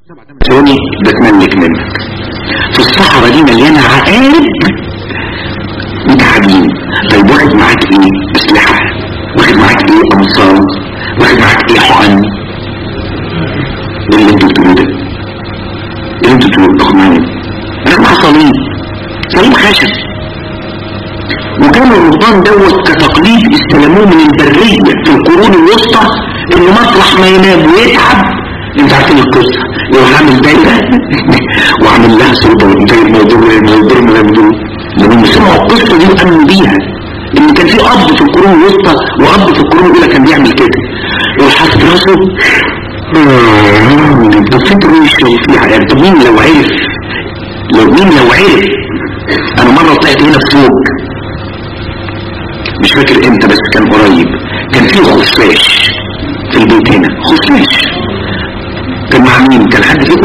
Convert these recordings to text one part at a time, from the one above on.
ثواني بتملك منك. في الصحراء دي مليانة عقارب متعبين. طيب واخد معاك ايه؟ اسلحة، واخد معاك ايه؟ امصار، واخد معاك ايه؟ حقن. ايه اللي انتوا بتقولوا ده؟ ايه اللي انتوا بتقولوا؟ باخد معايا انا مع صليب خشب. وكان الرهبان دوت كتقليد استلموه من البرية في القرون الوسطى، انه مطرح ما ينام ويتعب. انت عارفين القصة، لو عامل دايرة وعامل لها صوبة وانتهي الموضوع لما سمعوا القصة دي وامنوا بيها، ان كان في اب في القرون الوسطى واب في القرون الاولى كان بيعمل كده، يروح حاطط راسه بفكره يشرب فيها. يعني طب مين لو عرف انا مرة طلعت هنا في فوق مش فاكر امتى بس كان قريب، كان فيه خفاش في البيت هنا. خفاش كان مع مين؟ كان حد فيكم؟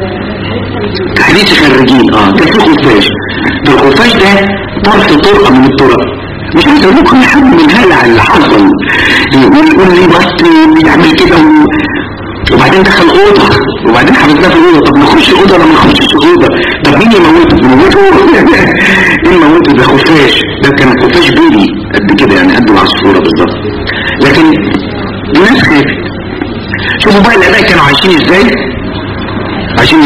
حديث خريجين. كان فيه خفاش. الخفاش ده طرقة من الطرق، مش عايز اقول لكم حد من هلع اللي حصل يقول لي بس يعمل كده وبعدين دخل اوضه وبعدين حبسناه في الاوضه. طب نخش الاوضه ولا ما نخشش الاوضه؟ طب مين يموته؟ مين يموته؟ ده خفاش. ده كان خفاش بيبي قد كده، يعني قد العصفوره بالظبط. لكن الناس خافت. شوفوا بقى الاباء كانوا عايشين ازاي. عايشين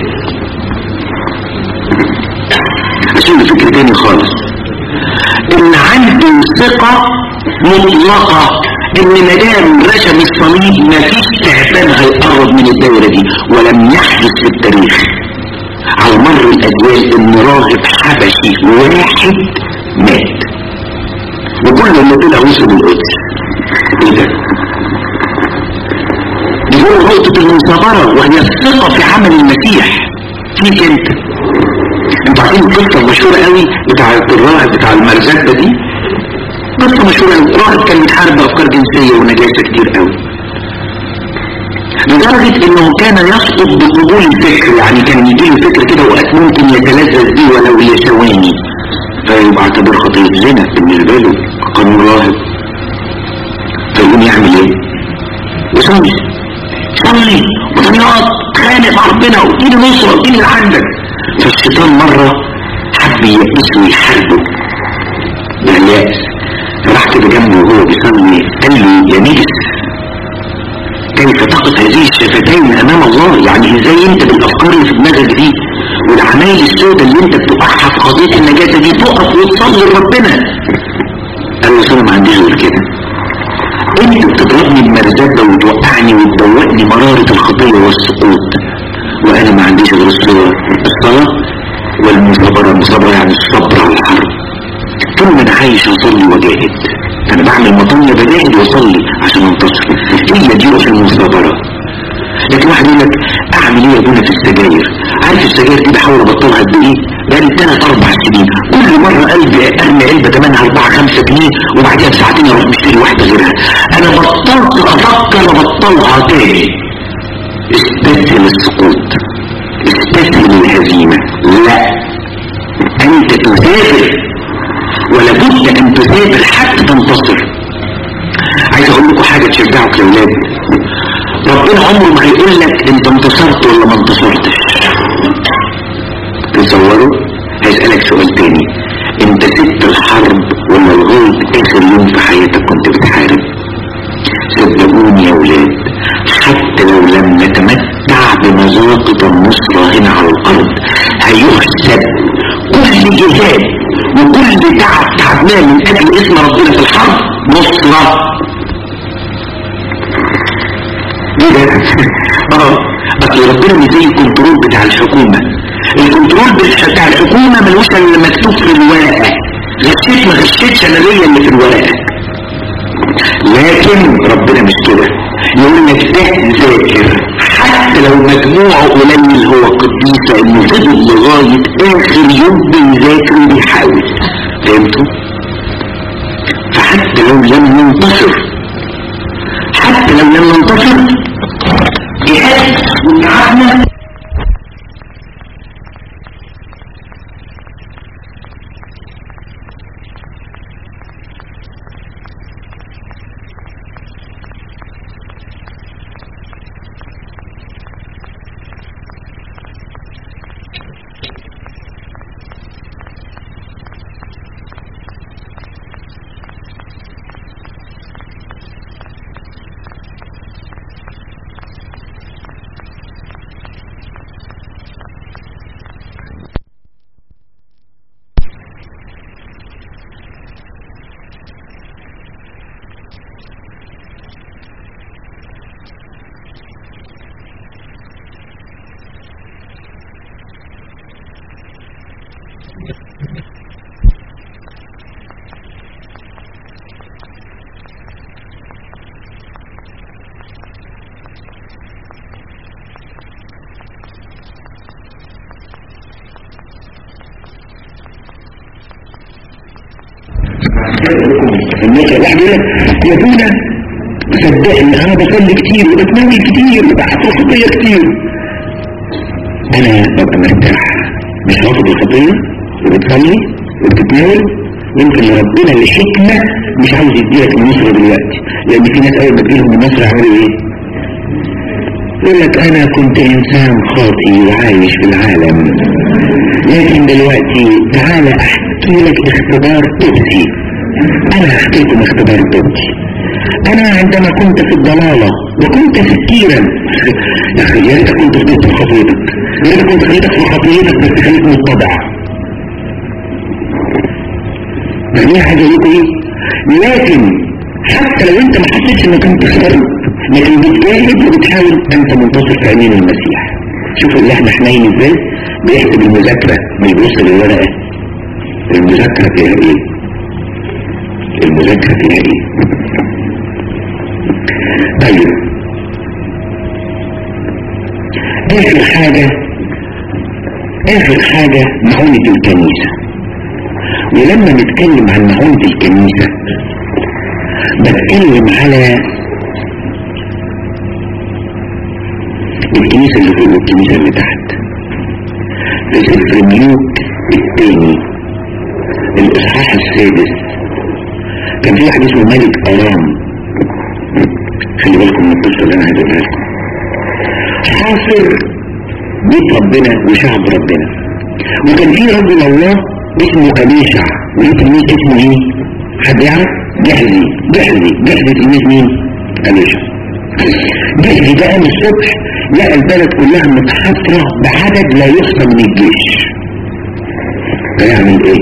بفكر تاني خالص، ان عنده ثقه مطلقه ان مدام رسم الصليب مفيش تعبان هيقرب من الدائره دي. ولم يحدث في التاريخ على مر الاجيال ان راهب حبشي واحد مات، وكل اللي طلع وصل القدس. ايه ده؟ دي هو نقطه المثابره، وهي الثقه في عمل المسيح فيك انتوا عارفين القصه المشهوره قوي بتاع الراهب بتاع المرزبه دي؟ قصة مشهورة. الراهب كان بيتحارب بأفكار جنسية ونجاسة كتير قوي، لدرجة انه كان يسقط بقبول الفكر. يعني كان يجيله فكر كده وقت ممكن يتلذذ بيه ولو لثواني، فيبقى اعتبر خطية زنا بالنسبة له قانون راهب. فيقوم يعمل ايه؟ يصلي وطنيات خانق مع ربنا واديني نصرة واديني اللي عندك. فالشيطان مرة حب يأسه ويحاربه باليأس، راح كده جنبه وهو بيصلي قال له يا نجس كيف تقف هذه الشفتين امام الله؟ يعني ازاي انت بالافكار اللي في دماغك دي والعمايل السوداء اللي انت بتوقعها في قضيه النجاسه دي تقف وتصلي لربنا؟ قال له انا ما عنديش غير كده. انت بتضربني بمرزبه وتوقعني وتدوقني مراره الخطيه والسقوط، وانا ما عنديش غير الصلاه والمثابره. المثابره يعني الصبر على الحرب. طول ما انا عايش اصلي وجاهد، انا بعمل مطنية بجاهد واصلي عشان انتصر. هي دي روح المثابرة. لكن واحد يقول لك اعمل ايه يا ابونا في السجاير؟ عارف السجاير دي بحاول ابطلها قد ايه؟ بقالي 3-4 سنين، كل مرة قلبي ارمي علبة ثمنها 4-5 جنيه وبعديها بساعتين اروح مشتري واحدة غيرها. انا بطلت افكر ابطلها تاني. استسهل السقوط، استسهل الهزيمة. لا، انت تثابر، ولا بد ان تثابر حتى تنتصر. عايز اقول لكم حاجه تشجعك يا اولاد. ربنا عمره ما هيقول لك انت انتصرت ولا ما انتصرتش. تصوروا هيسالك سؤال تاني، انت سبت الحرب ولا لغايه اخر يوم في حياتك كنت بتحارب؟ صدقوني يا اولاد، حتى لو لم نتمتع بمذاقة النصرة هنا على الارض هيحسب كل جهاد وكل تعبناه من اجل اسم ربنا في الحرب نصرة. اصل ربنا مش زي الكنترول بتاع الحكومة. الكنترول بتاع الحكومة ملوش الا مكتوب في الورقة، غشيت ما غشيتش انا ليا اللي في الورقة. لكن ربنا مش كده، يقول لك ده ذاكر حتى لو مجموعه قليل هو قديس، لانه فضل لغايه اخر يوم بيذاكر وبيحاول. فهمتوا؟ فحتى لو لم ننتصر جهاد وتعبنا الناس واحد يقول لك يا ابونا صدقني انا بصلي كتير وبتناول كتير وبعطي خطيه كتير، انا ببقى مرتاح مش رافض الخطيه وبتصلي وبتتناول. يمكن ربنا لحكمه مش عاوز يديلك النصره دلوقتي، لان في ناس اول ما تجيلهم النصره يعملوا ايه؟ يقول لك انا كنت انسان خاطئ وعايش في العالم، لكن دلوقتي تعالى احكي لك اختبار توبتي. انا هحكي لكم اختبار توبتي. انا عندما كنت في الضلالة وكنت سكيرا، يا اخي يا ريت كنت خليت في خطيتك، يا ريت كنت خليتك في خطيتك بس خليك متضع. يعني حاجة لكم ايه؟ لكن حتى لو انت ما حسيتش انك انت خسرت، لكن بتجاهد وبتحاول انت منتصر في عينين المسيح. شوفوا اللي احنا حنين ازاي بيكتب المذاكرة مش بيبص للورقة. المذاكرة فيها ايه؟ المذاكرة فيها ايه؟ طيب اخر حاجة معونة الكنيسة. ولما نتكلم عن معونة الكنيسة بتكلم على الكنيسة اللي فوق والكنيسة اللي تحت. في سفر ملوك الثاني الاصحاح السادس كان في واحد اسمه ملك ارام. خلي بالكم من القصة اللي انا هدولها لكم. حاصر بيت ربنا وشعب ربنا، وكان في رجل الله اسمه أليشع، والتلميذ اسمه ايه؟ حد يعرف؟ جحزي تلميذ مين؟ أليشع. جحزي ده قام الصبح لقى البلد كلها متحصرة بعدد لا يحصى من الجيش. فيعمل ايه؟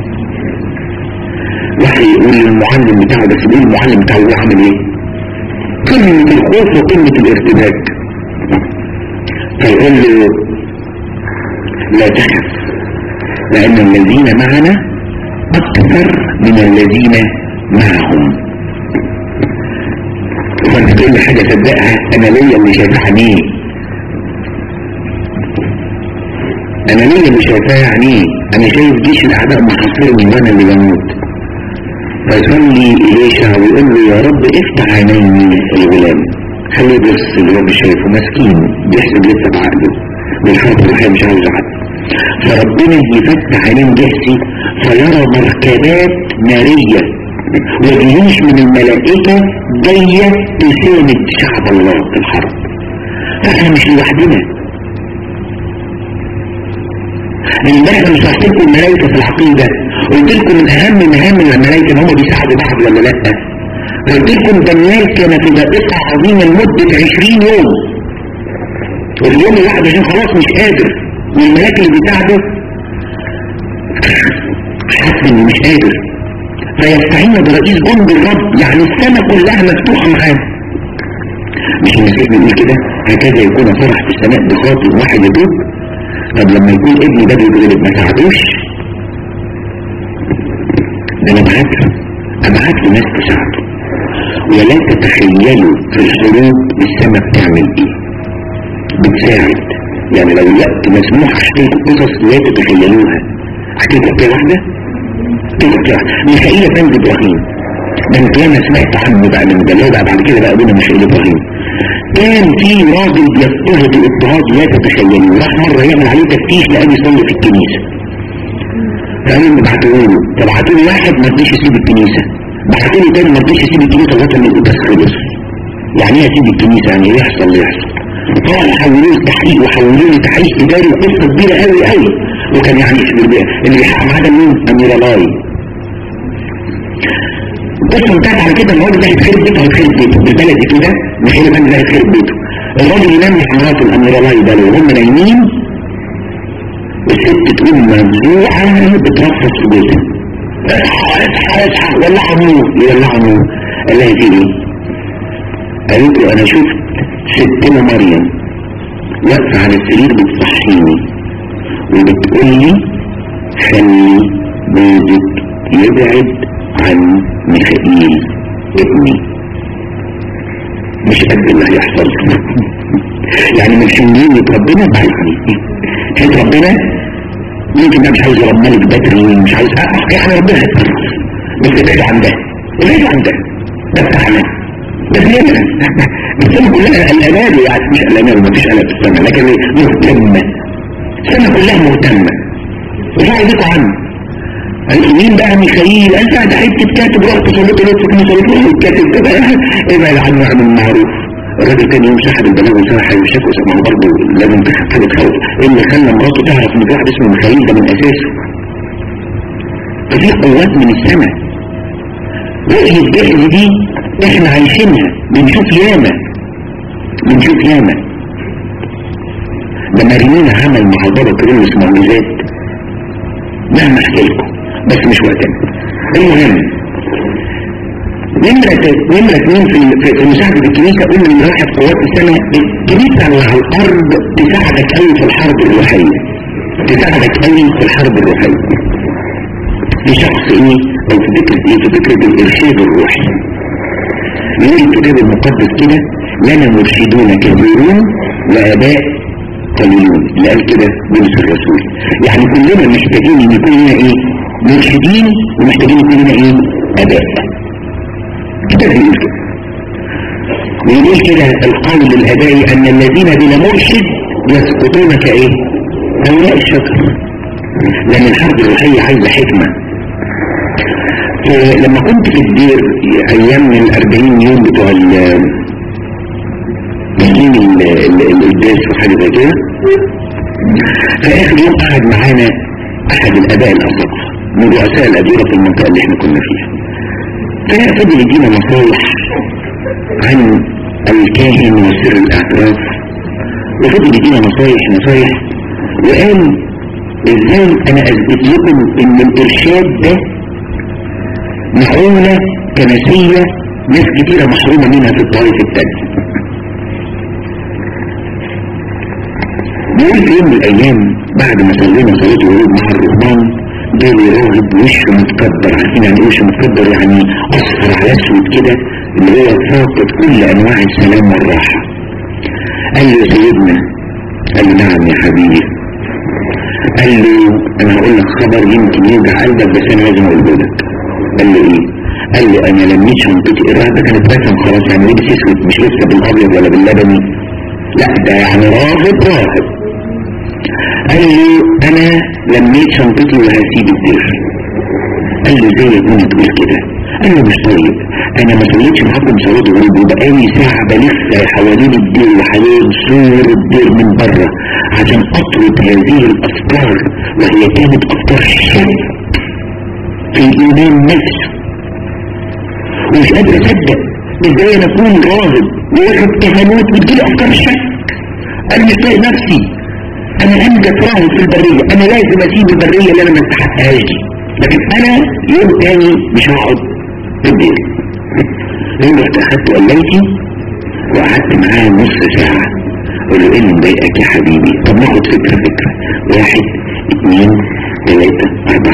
واحد يقول للمعلم بتاعه، بس ليه المعلم بتاعه يعمل ايه؟ قمة الخوف وقمة الارتباك. فيقول له لا تخف لأن الذين معنا أكثر من الذين معهم. فانت كل حاجة صدقها أنا ليا اللي شايفها عينيه، أنا ليا اللي شايفها عينيه، أنا شايف جيش الأعداء محاصرني وأنا اللي بموت. فيصلي إليشع ويقول له يا رب افتح عيني الغلام، خليه يبص اللي هو مش شايفه، مسكين بيحسب لسه بعقله والحرب الروحية مش عاوز عقل. فربنا يفتح عينين جحسي فيرى مركبات نارية وجيوش من الملائكة جاية تساند شعب الله في الحرب. فاحنا مش لوحدنا. امبارح مش هحكي لكم الملائكة في العقيدة، قلت لكم من اهم مهام الملائكة ان هم بيساعدوا بعض ولا لا. قلت لكم دانيال كان في ضائقة عظيمة لمدة 20 يوم، وفي اليوم الواحد عشان خلاص مش قادر، والملاك اللي بيساعده حاسس انه مش قادر، فيستعين برئيس جند الرب، يعني السماء كلها مفتوحة معاه. مش المسيح بيقول كده هكذا يكون فرح في السماء بخاطر واحد يتوب. طب لما يكون ابني ده بيتغلب ما ساعدوش؟ ده انا ابعت له ناس تساعده. ولا تتخيلوا في الحروب السماء بتعمل ايه؟ بتساعد. يعني لو الوقت مسموح احكي لكم قصص لا تتخيلوها. احكي لكم حكايه واحده. ميخائيل افندي ابراهيم ده انت انا سمعت عنه بقى من ده بقى بعد كده بقى ابونا ميخائيل ابراهيم. كان في راجل بيضطهد اضطهاد لا تتخيلوه، راح مره يعمل عليه تفتيش لقاه يصلي في الكنيسه. فقالوا ابعتوا له، فبعتوا له واحد ما رضيش يسيب الكنيسه، بعتوا له تاني ما رضيش يسيب الكنيسه لغايه ما القداس خلص. يعني ايه اسيب الكنيسه؟ يعني ايه يحصل طبعا حولوه لتحقيق وحولوه لتحقيق اداري وقصه كبيره قوي قوي. وكان يعني اللي بيحقق معاه ده مين؟ امير الله. القصه انتهت على كده ان الراجل ده هيتخرب بيته بالبلدي كده، ميخائيل افندي ده هيتخرب بيته. الراجل ينام مع مراته الامير الله ده وهم نايمين، الست تقوم مفزوعه بترفص في بيتها. اصحى ولعوا النور. قال لها في ايه؟ قالت له انا شفت ستنا مريم واقفه على السرير بتصحيني وبتقول لي خلي جوزك يبعد عن ميخائيل ابني. مش قد اللي هيحصل يعني من حنية ربنا بعيد عني. حيث ربنا ممكن ده مش عايز يرملك بدري، مش عايز يعني ربنا هيتصرف، بس ابعد عن ده ابعد عن ده، ده بتاعنا ده بينا. السنة كلها قلقانة يعني، مش قلقانة مفيش قلق في السنة، لكن مهتمة السنة كلها مهتمة. مش عايزكوا عنه. مين بقى ميخائيل؟ انت ده حته كاتب رحت صليت الكاتب كده ابعد عنه عن المعروف. الراجل تاني يوم سحب البلاغ وسرح يمشك وسمع برضه لازم حاجه تخوف. ايه اللي خلى مراته تعرف ان في واحد اسمه ميخائيل ده من اساسه؟ ففي قوات من السماء. رؤية الجهل دي احنا عايشينها، بنشوف ياما. لما ريمينا عمل مع بابا كريلوس معجزات مهما احكي لكم بس مش وقتنا. المهم نمرة 2 في مساعدة الكنيسة، قلنا ان راحت قوات السماء. الكنيسة اللي على الارض تساعدك قوي في الحرب الروحية، في شخص ايه او في فكرة ايه؟ في فكرة الارشاد الروحي. يقول الكتاب المقدس كده لنا مرشدون كثيرون واباء قليلون، اللي قال كده بولس الرسول. يعني كلنا محتاجين ان يكون لنا ايه؟ مرشدين، ومحتاجين يكون لنا ايه؟ اباء. كتاب يقول كده، ويقول كده القول الابائي ان الذين بلا مرشد يسقطون كايه؟ هؤلاء الشجر. لان الحرب الروحية عايزة حكمة. لما كنت في الدير ايام من 40 يوم بتوع القداس وحاجة زي كده، في اخر يوم قعد معانا احد الاباء الاساقفة من رؤساء الاديرة في المنطقة اللي احنا كنا فيها، ففضل يدينا نصايح عن الكاهن وسر الاعتراف، وفضل يدينا نصايح وقال ازاي انا اثبت لكم ان الارشاد ده معونة كنسية ناس كتيرة محرومة منها في الطائف التاني. بيقول في يوم من الايام بعد ما صلينا صلاة الغروب مع الرهبان، جالي راهب وشه متكبر. عارفين يعني وشه متكبر؟ يعني اصفر على اسود كده، اللي هو فاقد كل انواع السلام والراحة. قال له يا سيدنا. قال له نعم يا حبيبي. قال له انا هقول لك خبر يمكن يوجع قلبك بس انا لازم اقوله لك. قال له ايه؟ قال له انا لميت شنطتي. الراهب ده كانت بسم خلاص، يعني لبس اسود، مش لسه بالابيض ولا باللبني، لا ده يعني راهب. قال له انا لميت شنطتي وهسيب الدير. قال له ازاي يكون تقول كده؟ قال له مش طيب، انا ما صليتش معاكم صلاه الغروب وبقالي ساعه بلف حوالين الدير وحوالين سور الدير من بره عشان اطرد هذه الافكار، وهي كانت افكار شك في الايمان نفسه، ومش قادر اصدق ازاي انا اكون راهب واخد كهنوت وتجيلي افكار شك. قال مش طايق نفسي، انا انجز راهب في البريه، انا لازم اسيب البريه اللي انا ما استحقهاش دي، لكن انا يوم تاني مش هقعد في الدير. يوم رحت اخدت قليتي وقعدت معاه نص ساعه، قول له ايه اللي مضايقك يا حبيبي؟ طب ناخد فكره 1 2 3 4.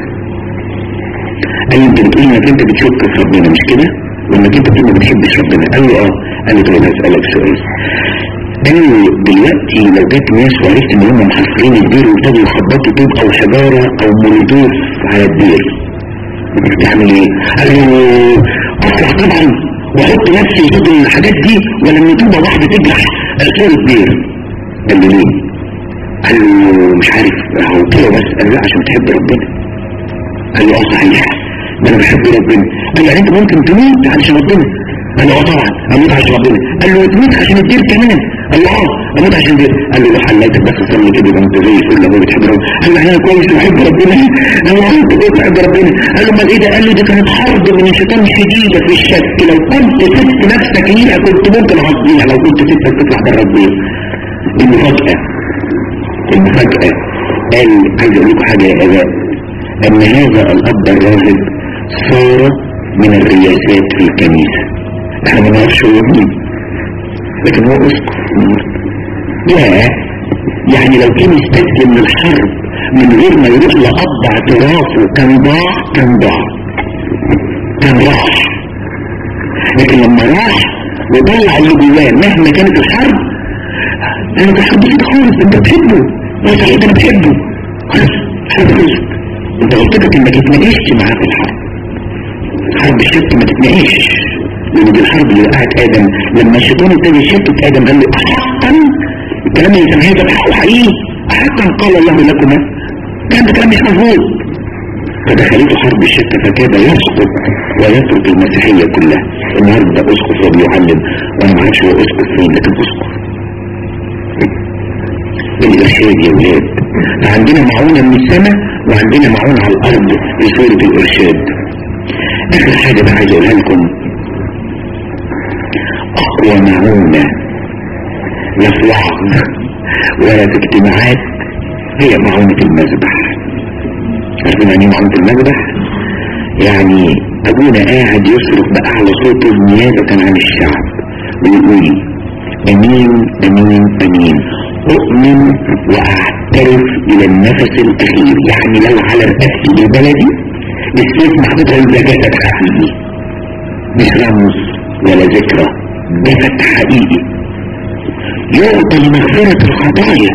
قال لي انت بتقول انك انت بتشك في ربنا مش كده؟ وانك انت ما بتحبش ربنا. قال له اه. قال له طب هسألك سؤال. قال له دلوقتي لو جت ناس وعرفت ان هم محصرين الدير وابتدوا يخبطوا طوب او حجاره او مولوتوف على الدير، تعمل ايه؟ قال له اطلع طبعا واحط نفسي ضد الحاجات دي ولما طوبه واحده تجرح اسوار الدير. قال له ليه؟ قال له مش عارف، هو كده بس. قال له عشان بتحب ربنا. قال له اه صحيح، ما انا بحب ربنا. قال له يعني انت ممكن تموت عشان ربنا؟ قال له اه طبعا اموت عشان ربنا. قال له تموت عشان الدير كمان؟ قال له اه اموت عشان الدير. قال له لو حليتك بس صلي كده يبقى انت زي الفل لو بتحب ربنا. قال له انا كويس بحب ربنا. قال له انت كويس بحب ربنا. قال له امال ايه ده؟ قال له دي كانت حرب من الشيطان شديده في الشك، لو كنت سبت نفسك ليها كنت ممكن اعضيها، لو كنت سبتك تطلع بره الدير. المفاجاه قال عايز اقول لكم حاجه يا اباء، ان هذا الاب الراهب صار من الرياسات في الكنيسة. احنا ما نعرفش هو مين، لكن هو اسقف. يعني لو كان يستسلم للحرب من غير ما يروح لقض اعترافه كان راح. لكن لما راح وطلع اللي جواه مهما كانت الحرب، انا بحبك خالص، انت بتحبه، يا صحيح انا بحبه خلاص، حرب خلصت. انت غلطتك انك تتناقشت معاه في الحرب. حرب الشك ما تتناقش، لان دي الحرب اللي وقعت ادم لما الشيطان ابتدى يشتت ادم قال له احقا، الكلام اللي سمعه ده بحقه حقيقي، احقا قال الله لكما، كان ده كلام مش مظبوط. فدخلته حرب الشك فكاد يسقط ويترك المسيحيه كلها. النهارده اسقف وبيعلم وانا ما اعرفش هو اسقف فين، لكن اسقف الارشاد يا ولاد. عندنا معونه من السماء وعندنا معونه على الارض في سوره الارشاد. اخر حاجه بقى عايز اقولها لكم، اقوى معونه لا في وعظ ولا في اجتماعات هي معونه المذبح. عارفين يعني معونه المذبح؟ يعني ابونا قاعد يصرخ باعلى صوته نيابه عن الشعب ويقول امين امين امين، اؤمن واعترف الى النفس الاخير. يعني لو على رقبتي بالبلدي السيف محطوط على جسد حقيقي، مش رمز ولا ذكرى، جسد حقيقي يعطي لمغفرة الخطايا،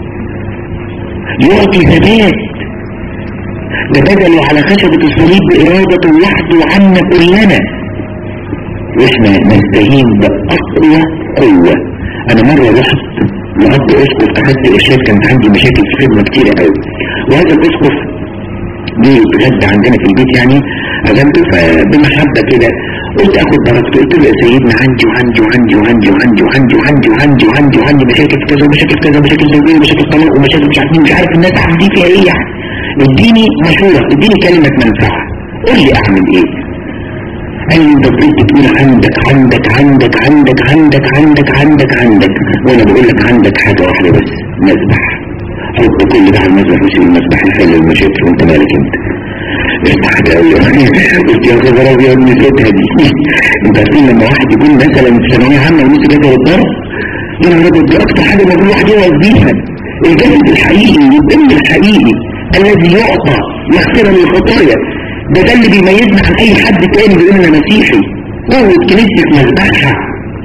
يعطي ثبات. ده بدلوا على خشبة الصليب بإرادة وحده عنا كلنا، واحنا نستهين بأقوى قوة. انا مرة رحت لأب اسقف اخدت ارشاد، كانت عندي مشاكل في خدمة كتيرة قوي، وهذا الاسقف جه يتغدى عندنا في البيت، يعني عزمته فبمحبة كده قلت اخد درجته. قلت له يا سيدنا عندي وعندي وعندي وعندي وعندي وعندي وعندي وعندي وعندي وعندي مشاكل كذا ومشاكل كذا ومشاكل زوجية ومشاكل طلاق ومشاكل مش عارفين، مش عارف الناس عندي فيها ايه. يعني اديني مشورة، اديني كلمة منفعة، قول لي اعمل ايه. قال لي انت بقيت تقول عندك عندك عندك عندك عندك عندك عندك عندك، وانا بقول لك عندك حاجة واحدة بس، مذبح. حط كل ده على المذبح، مش المذبح يحل المشاكل، وانت مالك انت. ارتحت قوي قلت يا خبر ابيض نسيتها دي. انت عارفين لما واحد يكون مثلا في ثانوية عامة ونسي جدول الضرب، يا نهار ابيض دي اكتر حاجة المفروض الواحد يقعد بيها. الجسد الحقيقي، الدم الحقيقي الذي يعطى مغفرة للخطايا، ده اللي بيميزنا عن اي حد تاني بيقول انا مسيحي. قوة كنيستي في مذبحها،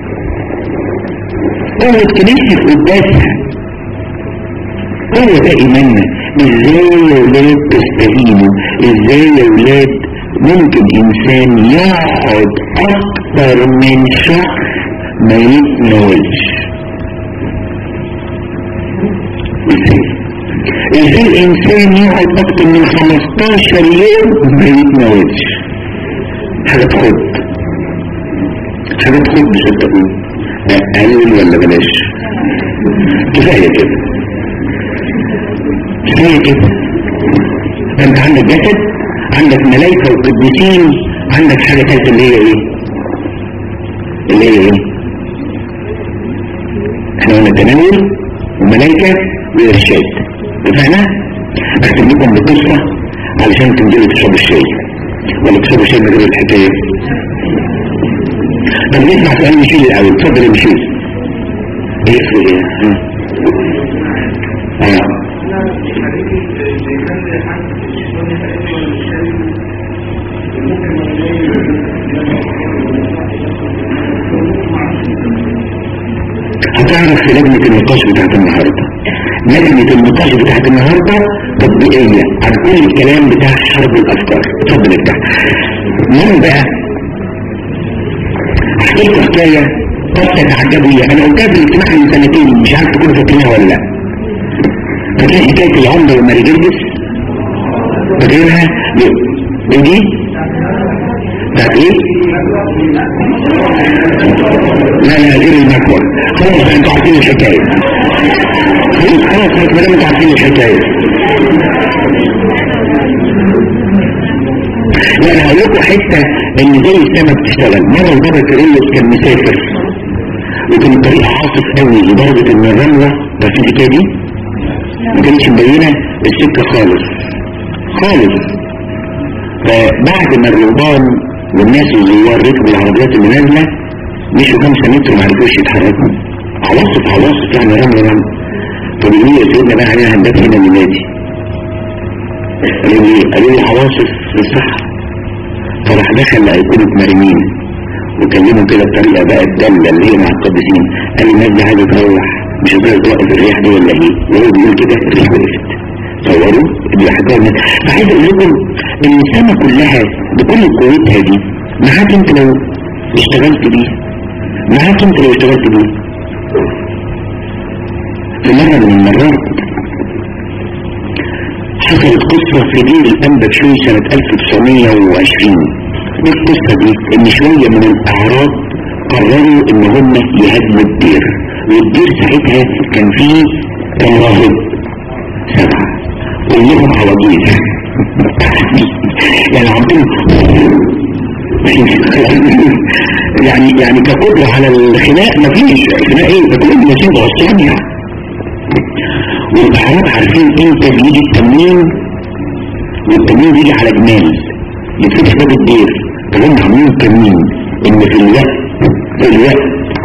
قوة كنيستي في قداسها، هو ده ايماننا. ازاي يا ولاد تستهينوا؟ ازاي يا ولاد ممكن انسان يقعد اكتر من شهر ما يتناولش؟ ازاي الانسان يقعد اكتر من 15 يوم ما يتناولش؟ حاجة تخد صدقوني. اقل ولا بلاش؟ كفاية كده. انت عندك جسد، عندك ملائكة وقديسين، عندك حاجة ثالثة اللي هي ايه؟ احنا قلنا تناول وملائكة وارشاد. اتفقنا؟ اكتب لكم بقصة علشان تنزلوا تشربوا الشاي، ولا تشربوا الشاي من غير الحكاية. طب نسمع سؤال ميشيل الاول. اتفضل يا ميشيل. ايه؟ هتعرف في لجنة النقاش بتاعت النهاردة. لجنة النقاش بتاعت النهاردة تطبيقية عن كل الكلام بتاع حرب الأفكار. اتفضل افتح. مين بقى؟ احكي لكم حكاية قد تتعجبوا ليها. انا قلتها في الاجتماع من سنتين، مش عارف تكونوا فاكرينها ولا لا. فاكرين حكاية العمر وماري جرجس؟ فاكرينها؟ ليه؟ دي؟ بتاعت ايه؟ لا غير المكوى. خلاص انتوا عارفين الحكاية. خلاص ما دام انتوا عارفين الحكاية. لا انا هقول لكم حتة ان زي السما بتشتغل. مرة البابا كيرلس كان مسافر وكان الطريق عاصف قوي لدرجة ان الرملة بس الحكاية دي ما كانتش مبينة السكة خالص. فبعد ما الرهبان والناس الزوار ركبوا العربيات اللي نازلة مشوا 5 متر وما عرفوش يتحركوا. عواصف يعني رمل. فبيقول لي يا سيدنا بقى علينا هندسة هنا لنادي. قالوا لي عواصف في الصحراء. فراح دخل لأيقونة مريمين وكلموا كده بطريقة بقى الدالة اللي هي مع القديسين. قال لي الناس دي عايزة تروح، مش هتقدر توقف الرياح دي ولا ايه؟ وهو بيقول كده الريح وقفت. تصوروا اللي حكاها. فعايز اقول لكم ان السما كلها بكل قوتها دي معاك انت لو اشتغلت بيه، معاك انت لو اشتغلت بيه. في مرة من المرات حصلت قصة في دير الأنبا بشوي سنة 1920. دي القصة دي ان شوية من الأعراب قرروا ان هم يهدموا الدير، والدير ساعتها كان فيه راهب 7 كلهم عواجيز يعني عاملين يعني كقدرة على الخناق مفيش خناق ايه، ده كلهم ماشيين بغصان يعني. والأعراب عارفين امتى بيجي التمرين، والتمرين بيجي على جمال يتفتح باب الدير. فهم عاملين تمرين ان في الوقت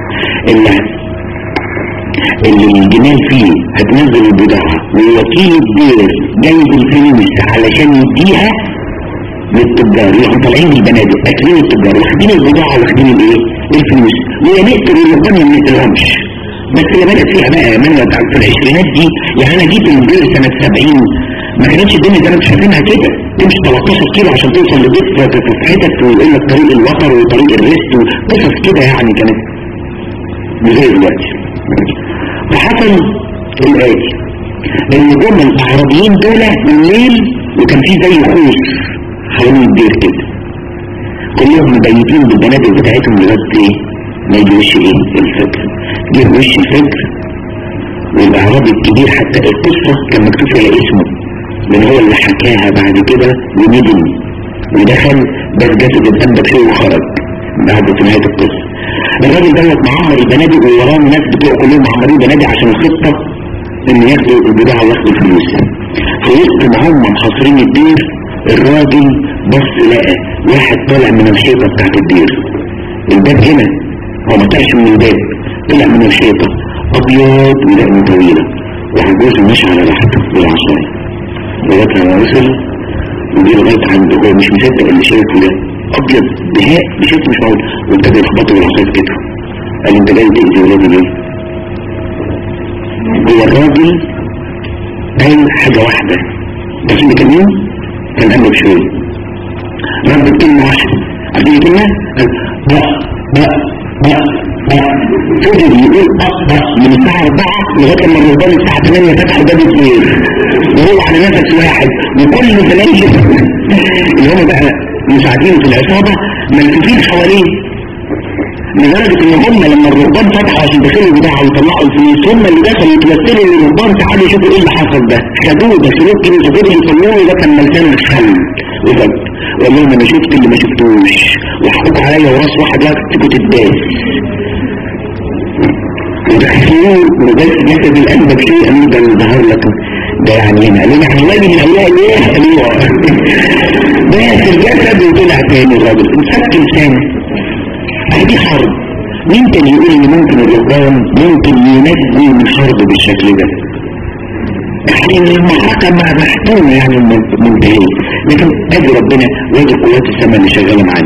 اللي الجمال فيه هتنزل البضاعة ووكيل الدير جايب الفلوس علشان يديها للتجار، يروحوا طالعين بالبنادق اكلين التجار واخدين البضاعة واخدين الايه الفلوس، ويا نقتل الربان ما نقتلهمش. بس اللي بدأت فيها بقى من في العشرينات دي، يعني انا جيت الدير سنة 70 ما كانتش الدنيا زي ما انتوا شايفينها كده، تمشي 13 كيلو عشان توصل لبيت في حتت ويقول لك طريق الوتر وطريق الريست وقصص كده، يعني كانت مش زي دلوقتي. فحصل الآتي ان جم الاعرابيين دول بالليل وكان في زي خوص حوالين الدير كده، كلهم مبيتين بالبنادق بتاعتهم لغايه ايه ما يجي وش ايه الفجر. جه وش الفجر والاعرابي الكبير حتى القصه كان مكتوب فيها اسمه لان هو اللي حكاها بعد كده وندم ودخل بس جسد الانبا بشوي وخرج بعد نهايه القصه. الراجل دوت معمر البنادق ووراه الناس بتوع كلهم معمرين بنادق عشان الخطه ان ياخدوا البضاعه وياخدوا الفلوس. في وسط ما هم محاصرين الدير الراجل بص لقى واحد طالع من الحيطه بتاعت الدير. الباب هنا هو ما طلعش من الباب، طلع من الحيطه ابيض ودقنه طويله وعجوز ماشي على راحته بالعصايه لغايه ما وصل ودي لغايه عنده هو مش مصدق اللي شايفه ده ابيض بهاء بشكل مش معقول، وابتدى يخبطه بالعصايه في كتفه. قال انت جاي تاذي ولادي ليه؟ هو الراجل قال حاجه واحده بس اللي كان مين؟ كان قلب شويه رد كلمه واحده. عارفين كلمه؟ فضل يقول من الساعة 4 لغاية لما الرهبان الساعة 8 فتحوا باب الدير وهو على نفس واحد، وكل زمايله اللي هم بقى مساعدين في العصابة ملفوفين حواليه، لدرجة ان هم لما الرهبان فتحوا عشان يدخلوا البضاعة ويطلعوا الفلوس هم اللي دخلوا يتمثلوا للرهبان تعالوا يشوفوا ايه اللي حصل ده، خدوه دخلوه كده وفضلوا يصلوه ده كان ملزم الخل وفضل وقال لهم انا شفت اللي ما شفتوش وحقوق عليا وراس واحد وقت تتداس ودخلوه وجلس جسد الأنبا بشيء أمين ده اللي ظهر لك ده يعني هنا قالوا يعني ولي من أولياء ليه قالوا بس الجسد وطلع تاني الراجل مسك لسانه. دي حرب. مين كان يقول ان ممكن الرهبان ممكن ينجوا من حرب بالشكل ده؟ يعني المعركة محتومة يعني منتهية، لكن ادي ربنا وادي قوات السماء اللي شغالة معانا.